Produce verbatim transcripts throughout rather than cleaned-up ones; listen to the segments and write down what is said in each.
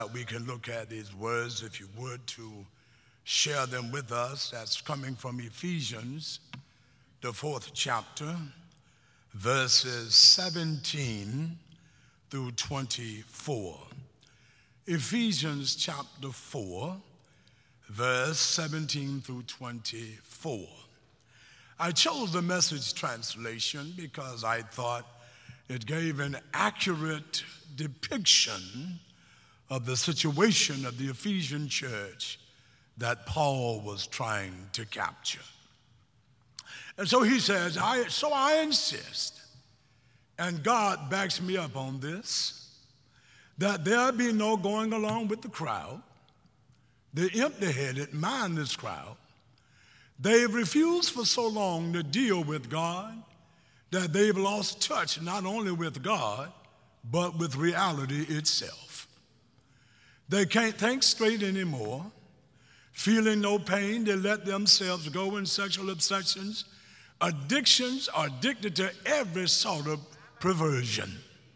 We can look at these words, if you would, to share them with us. That's coming from Ephesians, the fourth chapter, verses seventeen through twenty-four. Ephesians chapter four, verse seventeen through twenty-four. I chose the Message translation because I thought it gave an accurate depiction of the situation of the Ephesian church that Paul was trying to capture. And so he says, I, so I insist, and God backs me up on this, that there be no going along with the crowd, the empty-headed, mindless crowd. They've refused for so long to deal with God that they've lost touch not only with God, but with reality itself. They can't think straight anymore. Feeling no pain, they let themselves go in sexual obsessions. Addictions are addicted to every sort of perversion.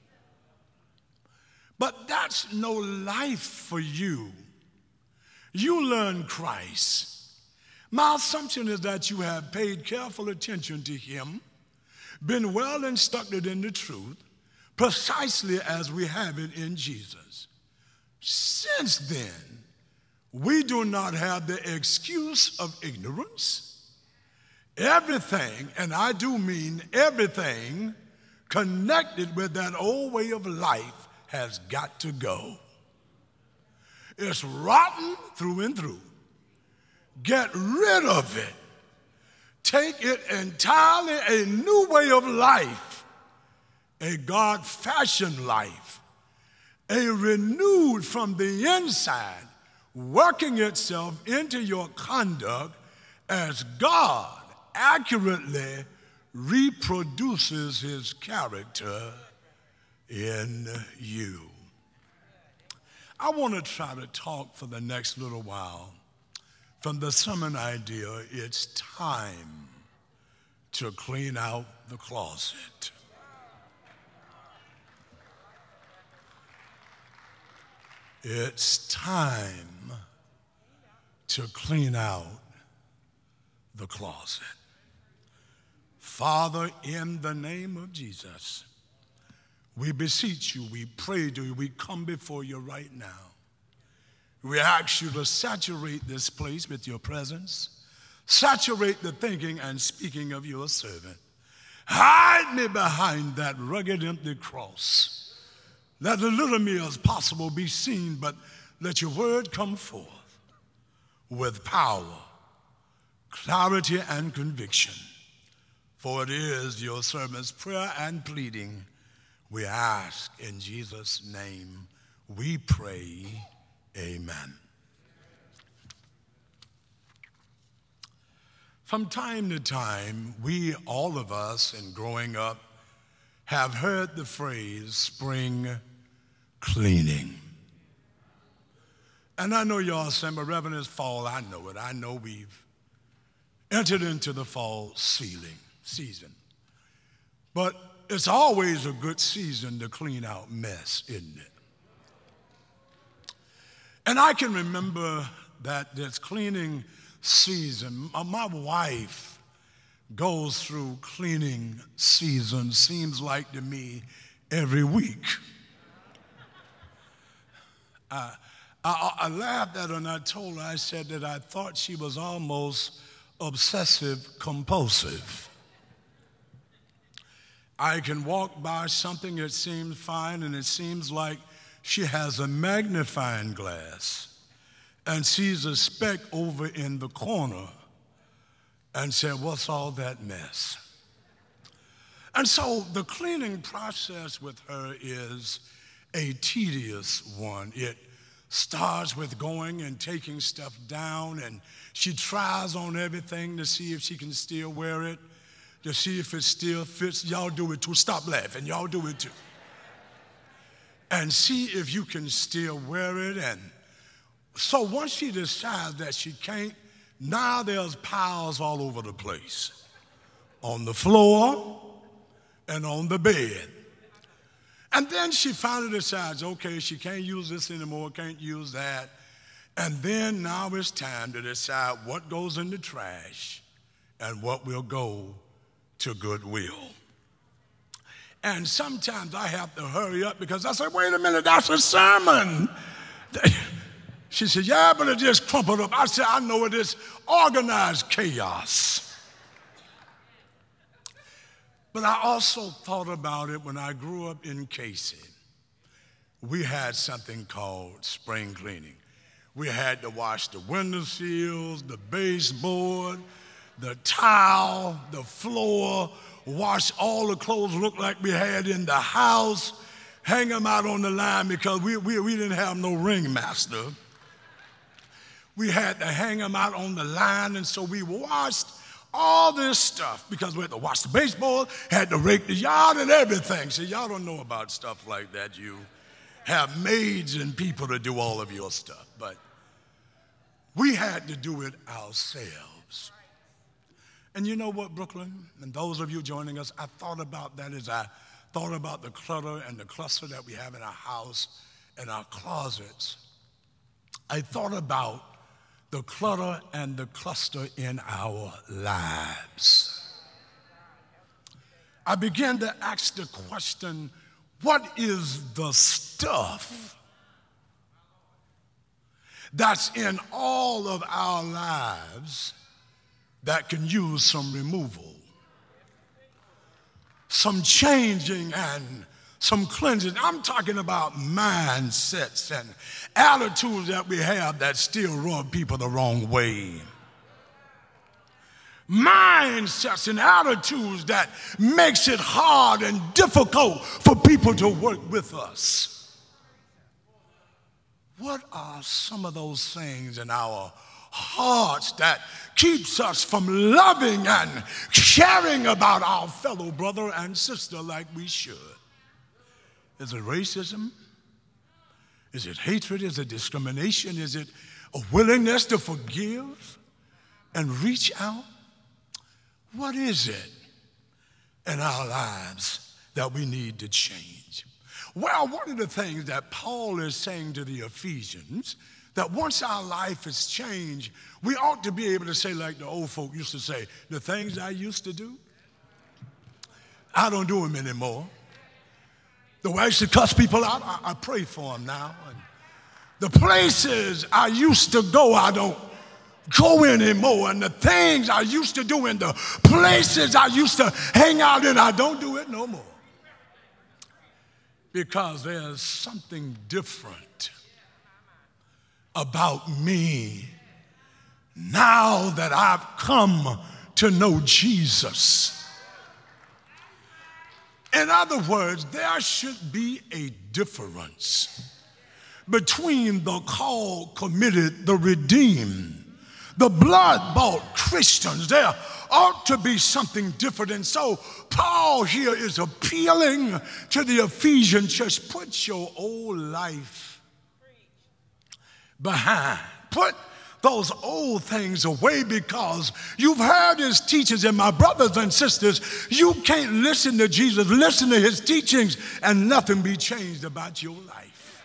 But that's no life for you. You learn Christ. My assumption is that you have paid careful attention to him, been well instructed in the truth, precisely as we have it in Jesus. Since then, we do not have the excuse of ignorance. Everything, and I do mean everything, connected with that old way of life has got to go. It's rotten through and through. Get rid of it. Take it entirely a new way of life, a God-fashioned life, a renewed from the inside, working itself into your conduct as God accurately reproduces his character in you. I want to try to talk for the next little while from the sermon idea, it's time to clean out the closet. It's time to clean out the closet. Father, in the name of Jesus, we beseech you, we pray to you, we come before you right now. We ask you to saturate this place with your presence, saturate the thinking and speaking of your servant. Hide me behind that rugged, empty cross. Let the little me as possible be seen, but let your word come forth with power, clarity, and conviction. For it is your servant's prayer and pleading. We ask in Jesus' name, we pray, amen. From time to time, we, all of us, in growing up, have heard the phrase spring cleaning. And I know y'all saying, but Reverend, it's fall. I know it. I know we've entered into the fall season. season. But it's always a good season to clean out mess, isn't it? And I can remember that this cleaning season, my wife goes through cleaning season, seems like to me, every week. Uh, I, I laughed at her and I told her, I said that I thought she was almost obsessive compulsive. I can walk by something that seems fine and it seems like she has a magnifying glass and sees a speck over in the corner and said, what's all that mess? And so the cleaning process with her is a tedious one. It starts with going and taking stuff down, and she tries on everything to see if she can still wear it, to see if it still fits. Y'all do it too. Stop laughing. Y'all do it too. And see if you can still wear it. And so once she decides that she can't, now there's piles all over the place, on the floor and on the bed. And then she finally decides, okay, she can't use this anymore, can't use that. And then now it's time to decide what goes in the trash and what will go to Goodwill. And sometimes I have to hurry up because I say, wait a minute, that's a sermon. She said, yeah, but it just crumpled up. I said, I know it is organized chaos. But I also thought about it when I grew up in Casey. We had something called spring cleaning. We had to wash the windowsills, the baseboard, the tile, the floor, wash all the clothes looked like we had in the house, hang them out on the line because we, we, we didn't have no ringmaster. We had to hang them out on the line, and so we washed all this stuff because we had to wash the baseboard, had to rake the yard and everything. See, y'all don't know about stuff like that. You have maids and people to do all of your stuff, but we had to do it ourselves. And you know what, Brooklyn, and those of you joining us, I thought about that as I thought about the clutter and the cluster that we have in our house and our closets. I thought about the clutter and the cluster in our lives. I began to ask the question, what is the stuff that's in all of our lives that can use some removal, some changing and some cleansing? I'm talking about mindsets and attitudes that we have that still rub people the wrong way. Mindsets and attitudes that makes it hard and difficult for people to work with us. What are some of those things in our hearts that keeps us from loving and caring about our fellow brother and sister like we should? Is it racism? Is it hatred? Is it discrimination? Is it a willingness to forgive and reach out? What is it in our lives that we need to change? Well, one of the things that Paul is saying to the Ephesians, that once our life is changed, we ought to be able to say like the old folk used to say, the things I used to do, I don't do them anymore. The way I used to cuss people out, I, I pray for them now. And the places I used to go, I don't go anymore. And the things I used to do in the places I used to hang out in, I don't do it no more. Because there's something different about me now that I've come to know Jesus. In other words, there should be a difference between the called, committed, the redeemed, the blood-bought Christians. There ought to be something different. And so Paul here is appealing to the Ephesian church. Put your old life behind. Put those old things away, because you've heard his teachings. And my brothers and sisters, you can't listen to Jesus, listen to his teachings, and nothing be changed about your life.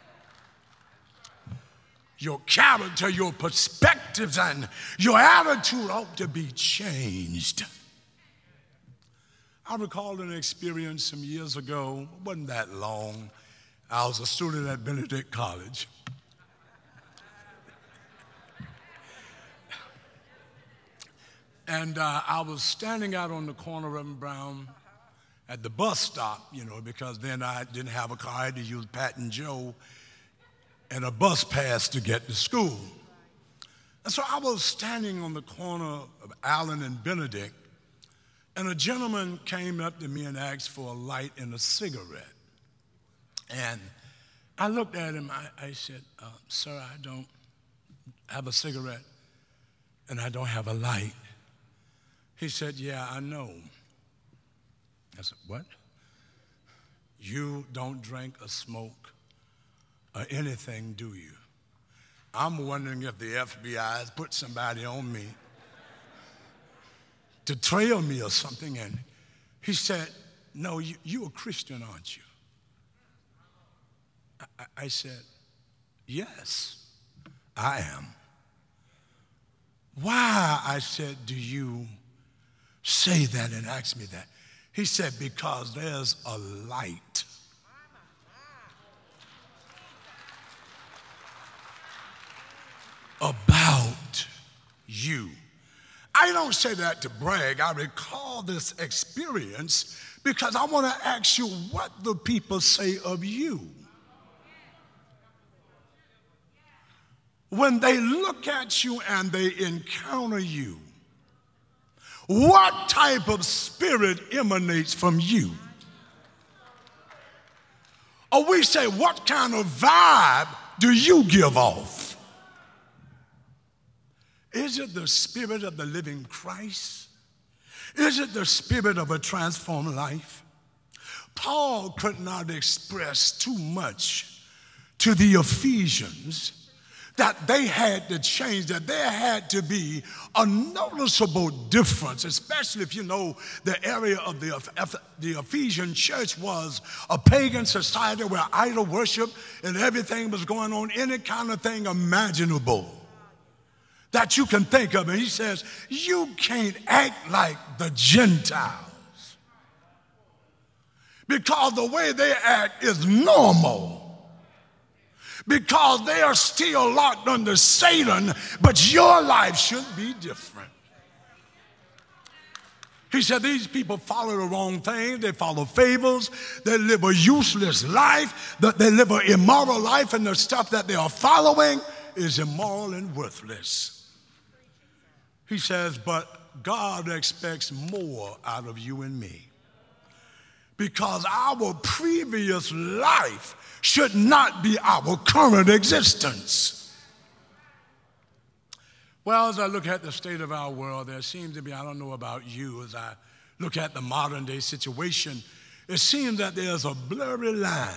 Your character, your perspectives, and your attitude ought to be changed. I recall an experience some years ago. It wasn't that long. I was a student at Benedict College. And uh, I was standing out on the corner of Reverend Brown at the bus stop, you know, because then I didn't have a car. I had to use Pat and Joe and a bus pass to get to school. And so I was standing on the corner of Allen and Benedict, and a gentleman came up to me and asked for a light and a cigarette. And I looked at him. I, I said, uh, sir, I don't have a cigarette, and I don't have a light. He said, yeah, I know. I said, what? You don't drink or smoke or anything, do you? I'm wondering if the F B I has put somebody on me to trail me or something. And he said, no, you, you're a Christian, aren't you? I, I said, yes, I am. Why, I said, do you say that and ask me that? He said, because there's a light about you. I don't say that to brag. I recall this experience because I want to ask you what the people say of you. When they look at you and they encounter you, what type of spirit emanates from you? Or we say, what kind of vibe do you give off? Is it the spirit of the living Christ? Is it the spirit of a transformed life? Paul could not express too much to the Ephesians that they had to change, that there had to be a noticeable difference, especially if you know the area of the, the Ephesian church was a pagan society where idol worship and everything was going on, any kind of thing imaginable that you can think of. And he says, you can't act like the Gentiles because the way they act is normal. Because they are still locked under Satan, but your life should be different. He said these people follow the wrong things. They follow fables. They live a useless life. They live an immoral life, and the stuff that they are following is immoral and worthless. He says, but God expects more out of you and me. Because our previous life should not be our current existence. Well, as I look at the state of our world, there seems to be, I don't know about you, as I look at the modern day situation, it seems that there's a blurry line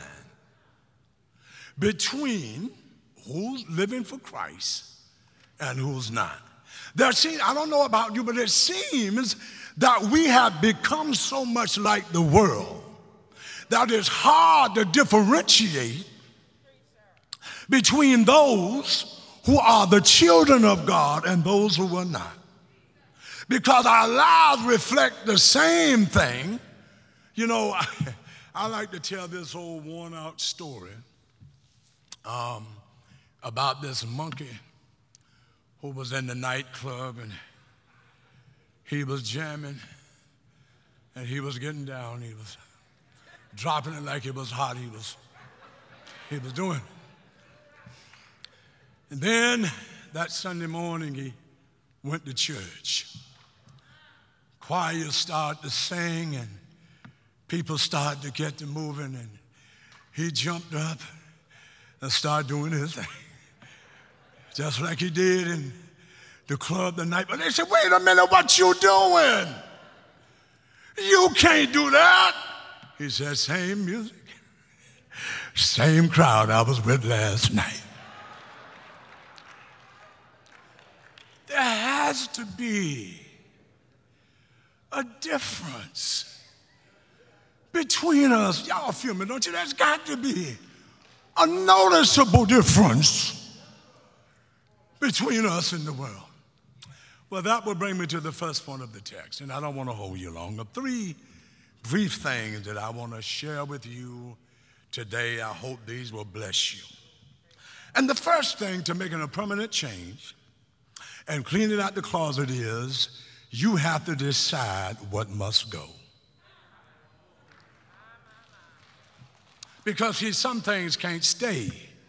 between who's living for Christ and who's not. There seems, I don't know about you, but it seems that we have become so much like the world that it's hard to differentiate between those who are the children of God and those who are not. Because our lives reflect the same thing. You know, I, I like to tell this old worn-out story um, about this monkey who was in the nightclub and he was jamming and he was getting down. He was dropping it like it was hot. He was, he was doing. And then that Sunday morning he went to church. Choir started to sing and people started to get to moving, and he jumped up and started doing his thing, just like he did in the club the night. But they said, wait a minute, what you doing? You can't do that. He said, same music, same crowd I was with last night. There has to be a difference between us. Y'all feel me, don't you? There's got to be a noticeable difference between us and the world. Well, that will bring me to the first point of the text, and I don't want to hold you long. Three brief things that I want to share with you today. I hope these will bless you. And the first thing to making a permanent change and cleaning out the closet is you have to decide what must go. Because see, some things can't stay.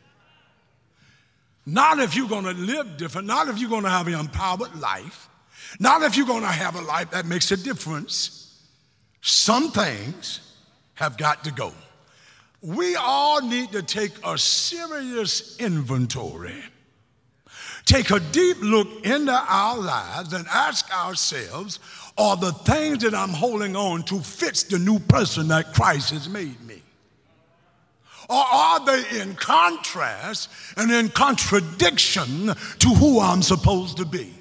Not if you're going to live different, not if you're going to have an empowered life, not if you're going to have a life that makes a difference. Some things have got to go. We all need to take a serious inventory, take a deep look into our lives and ask ourselves, are the things that I'm holding on to fits the new person that Christ has made me? Or are they in contrast and in contradiction to who I'm supposed to be?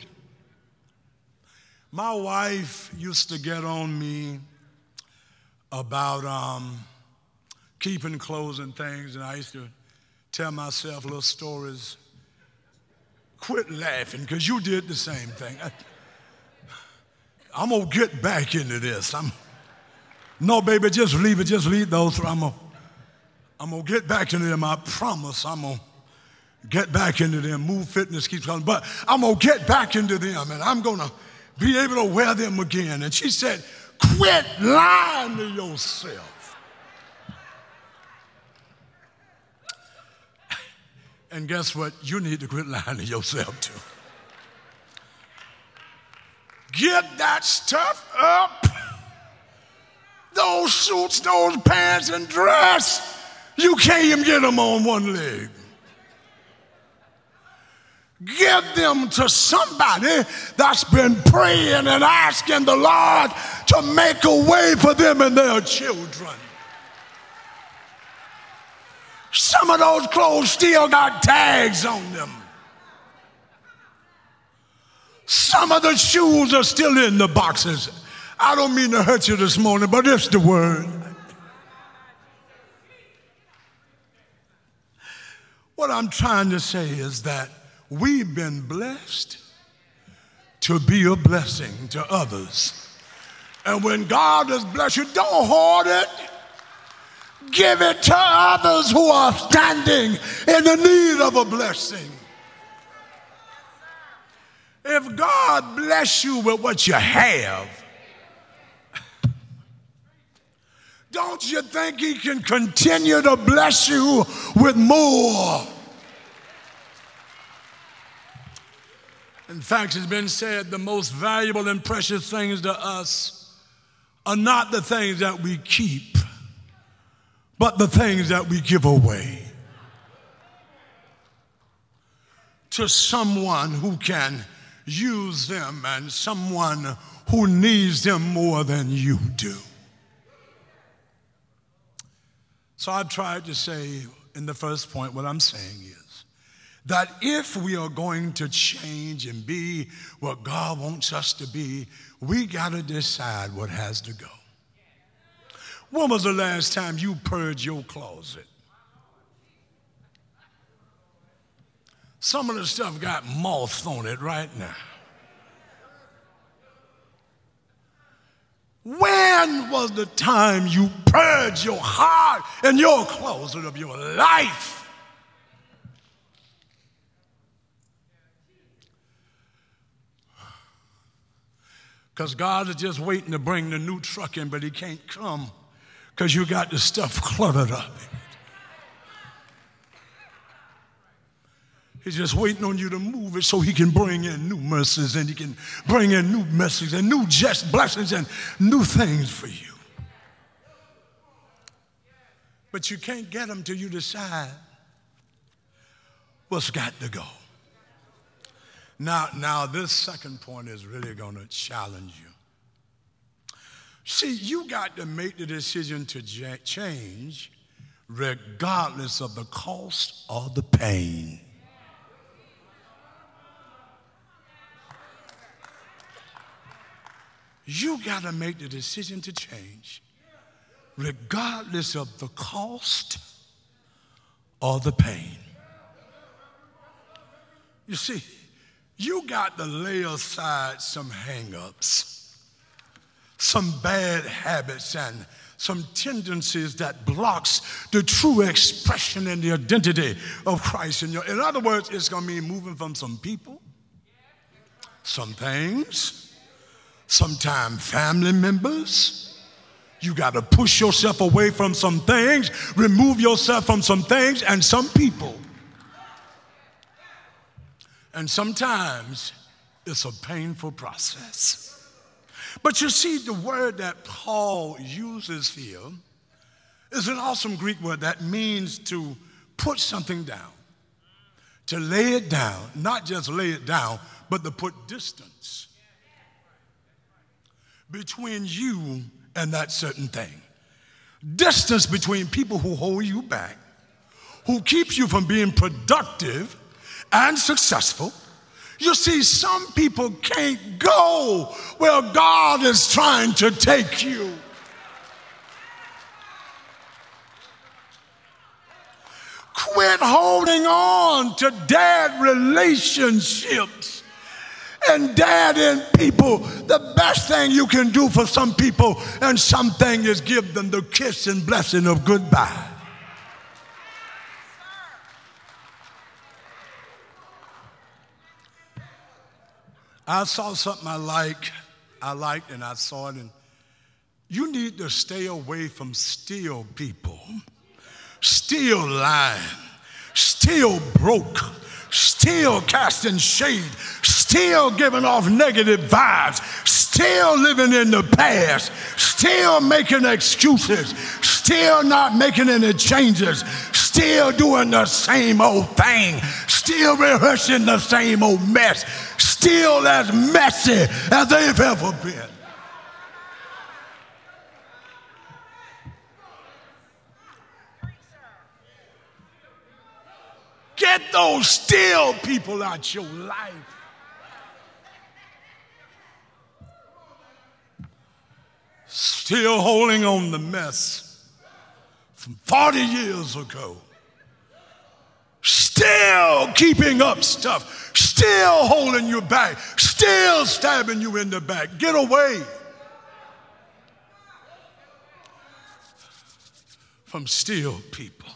My wife used to get on me about um, keeping clothes and things, and I used to tell myself little stories. Quit laughing, because you did the same thing. I, I'm going to get back into this. I'm, no, baby, just leave it. Just leave those. I'm going I'm to get back into them. I promise I'm going to get back into them. Move Fitness keeps calling. But I'm going to get back into them, and I'm going to be able to wear them again. And she said, quit lying to yourself. And guess what? You need to quit lying to yourself, too. Get that stuff up. Those suits, those pants and dress, you can't even get them on one leg. Give them to somebody that's been praying and asking the Lord to make a way for them and their children. Some of those clothes still got tags on them. Some of the shoes are still in the boxes. I don't mean to hurt you this morning, but it's the word. What I'm trying to say is that we've been blessed to be a blessing to others. And when God has blessed you, don't hoard it. Give it to others who are standing in the need of a blessing. If God bless you with what you have, don't you think he can continue to bless you with more? In fact, it's been said the most valuable and precious things to us are not the things that we keep, but the things that we give away to someone who can use them and someone who needs them more than you do. So I've tried to say in the first point, what I'm saying is that if we are going to change and be what God wants us to be, we got to decide what has to go. When was the last time you purged your closet? Some of the stuff got moths on it right now. When was the time you purged your heart and your closet of your life? Because God is just waiting to bring the new truck in, but he can't come because you got the stuff cluttered up. He's just waiting on you to move it so he can bring in new mercies and he can bring in new messages and new just blessings and new things for you. But you can't get them till you decide what's got to go. Now, now this second point is really going to challenge you. See, you got to make the decision to change regardless of the cost or the pain. You got to make the decision to change regardless of the cost or the pain. You see, you got to lay aside some hang-ups, some bad habits and some tendencies that blocks the true expression and the identity of Christ in your. In other words, it's going to mean moving from some people, some things, sometimes family members. You got to push yourself away from some things, remove yourself from some things and some people. And sometimes it's a painful process. But you see, the word that Paul uses here is an awesome Greek word that means to put something down, to lay it down, not just lay it down, but to put distance between you and that certain thing. Distance between people who hold you back, who keep you from being productive and successful. You see, some people can't go where God is trying to take you. Quit Quit holding on to dead relationships and dead end people. The best thing you can do for some people and something is give them the kiss and blessing of goodbye. I saw something I like, I liked, and I saw it, and you need to stay away from still people, still lying, still broke, still casting shade, still giving off negative vibes, still living in the past, still making excuses, still not making any changes, still doing the same old thing, still rehearsing the same old mess, still as messy as they've ever been. Get those still people out your life. Still holding on the mess from forty years ago. Still keeping up stuff. Still holding you back. Still stabbing you in the back. Get away from still people.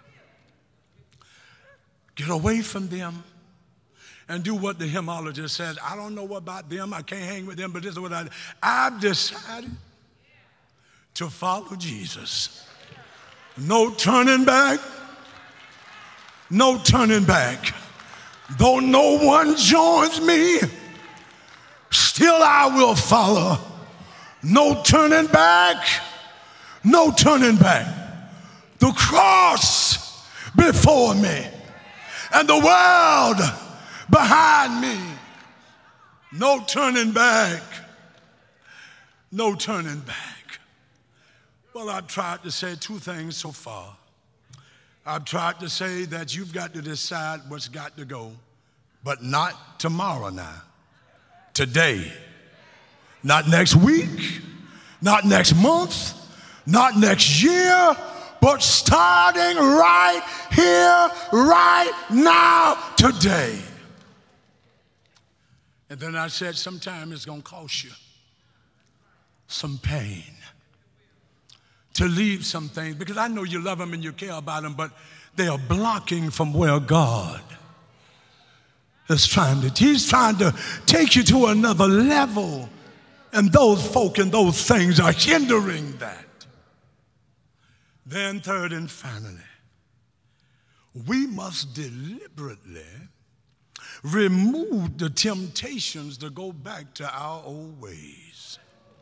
Get away from them and do what the hymnologist says. I don't know about them. I can't hang with them, but this is what I do. I've decided to follow Jesus. No turning back. No turning back. Though no one joins me, still I will follow. No turning back. No turning back. The cross before me and the world behind me. No turning back. No turning back. Well, I've tried to say two things so far. I've tried to say that you've got to decide what's got to go, but not tomorrow now. Today. Not next week. Not next month. Not next year. But starting right here, right now, today. And then I said, sometime it's going to cost you some pain to leave some things, because I know you love them and you care about them, but they are blocking from where God is trying to. He's trying to take you to another level, and those folk and those things are hindering that. Then third and finally, we must deliberately remove the temptations to go back to our old ways.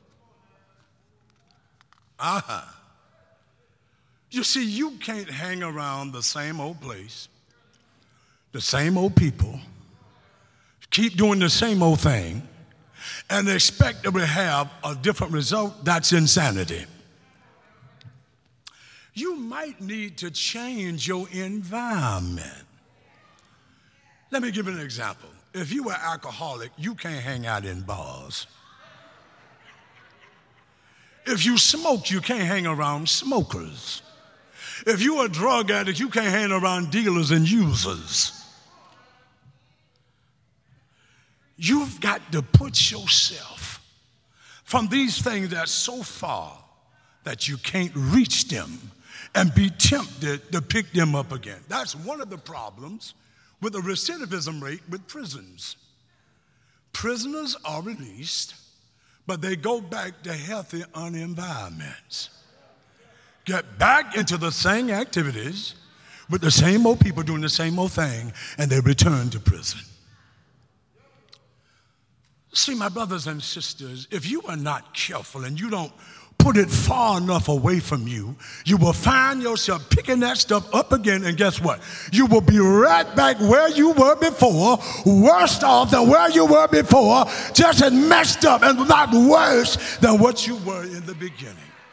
Uh-huh. You see, you can't hang around the same old place, the same old people, keep doing the same old thing, and expect to have a different result. That's insanity. You might need to change your environment. Let me give you an example. If you are alcoholic, you can't hang out in bars. If you smoke, you can't hang around smokers. If you're a drug addict, you can't hang around dealers and users. You've got to put yourself from these things that's so far that you can't reach them and be tempted to pick them up again. That's one of the problems with the recidivism rate with prisons. Prisoners are released, but they go back to healthy environments. Get back into the same activities with the same old people doing the same old thing, and they return to prison. See, my brothers and sisters, if you are not careful and you don't put it far enough away from you, you will find yourself picking that stuff up again, and guess what? You will be right back where you were before, worse off than where you were before, just as messed up and not worse than what you were in the beginning.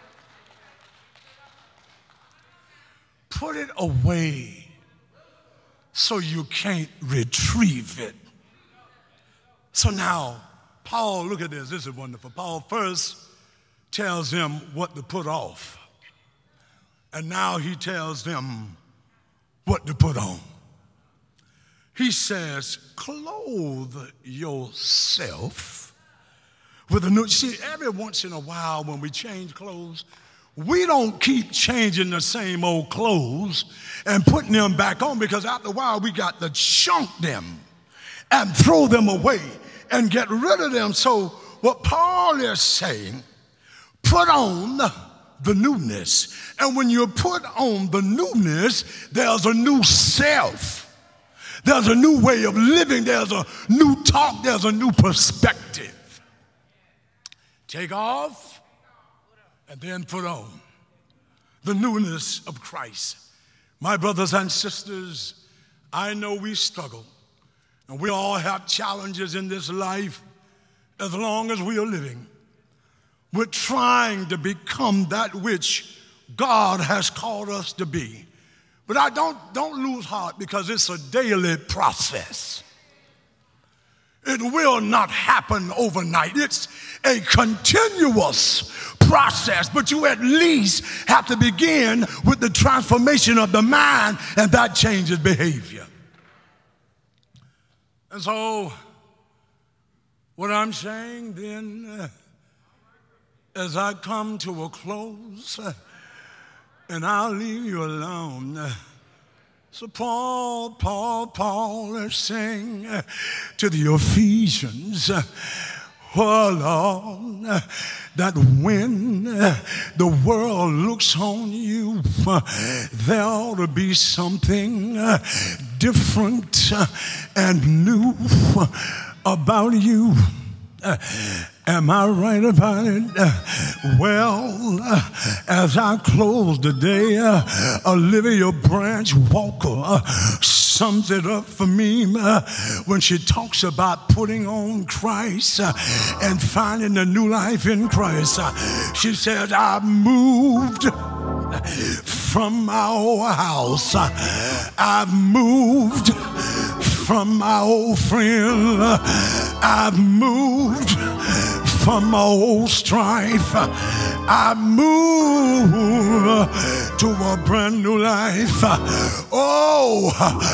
Put it away so you can't retrieve it. So now, Paul, look at this. This is wonderful. Paul first tells them what to put off. And now he tells them what to put on. He says, clothe yourself with a new. See, every once in a while when we change clothes, we don't keep changing the same old clothes and putting them back on, because after a while we got to chunk them and throw them away and get rid of them. So what Paul is saying, put on the newness. And when you put on the newness, there's a new self. There's a new way of living. There's a new talk. There's a new perspective. Take off and then put on the newness of Christ. My brothers and sisters, I know we struggle, and we all have challenges in this life as long as we are living. We're trying to become that which God has called us to be. But I don't, don't lose heart, because it's a daily process. It will not happen overnight. It's a continuous process, but you at least have to begin with the transformation of the mind, and that changes behavior. And so, what I'm saying then, uh, as I come to a close, uh, and I'll leave you alone. Uh, so Paul, Paul, Paul is saying uh, to the Ephesians, uh, oh Lord, uh, that when uh, the world looks on you, uh, there ought to be something uh, different uh, and new uh, about you. Uh, am I right about it? Uh, well, uh, as I close today, uh, Olivia Branch Walker uh, sums it up for me uh, when she talks about putting on Christ uh, and finding a new life in Christ. Uh, she says, I moved from my old house. Uh, I've moved from my old friend. Uh, I've moved from my old strife. I moved to a brand new life. Oh,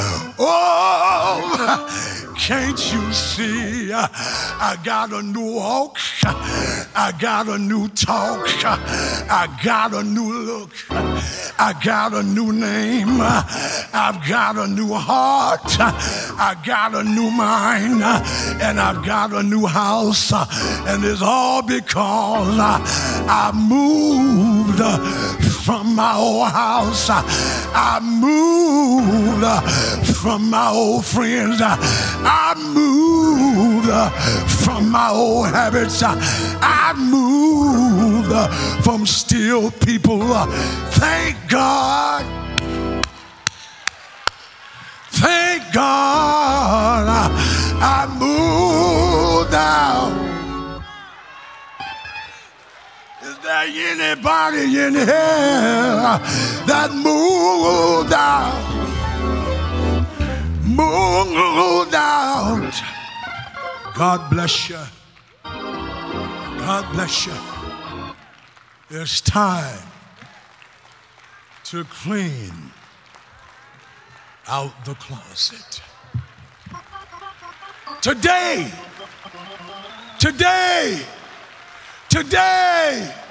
oh, can't you see? I got a new walk. I got a new talk. I got a new look. I got a new name. I've got a new heart. I got a new mind. And I've got a new house. And it's all because I moved from my old house. I moved from my old friends. I moved from my old habits. I moved from still people. Thank God. Thank God I moved out. Is there anybody in here that moved out? Moved out. God bless you. God bless you. It's time to clean out the closet. Today, today, today.